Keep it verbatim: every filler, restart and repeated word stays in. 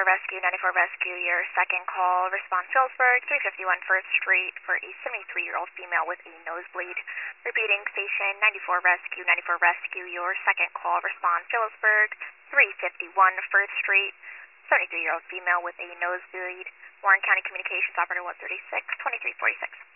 ninety-four Rescue, ninety-four Rescue, your second call. Response Phillipsburg, three fifty-one First Street for a seventy-three-year-old female with a nosebleed. Repeating, station ninety-four Rescue, ninety-four Rescue, your second call. Response Phillipsburg, three fifty-one First Street, seventy-three-year-old female with a nosebleed. Warren County Communications Operator one thirty-six, twenty-three forty-six.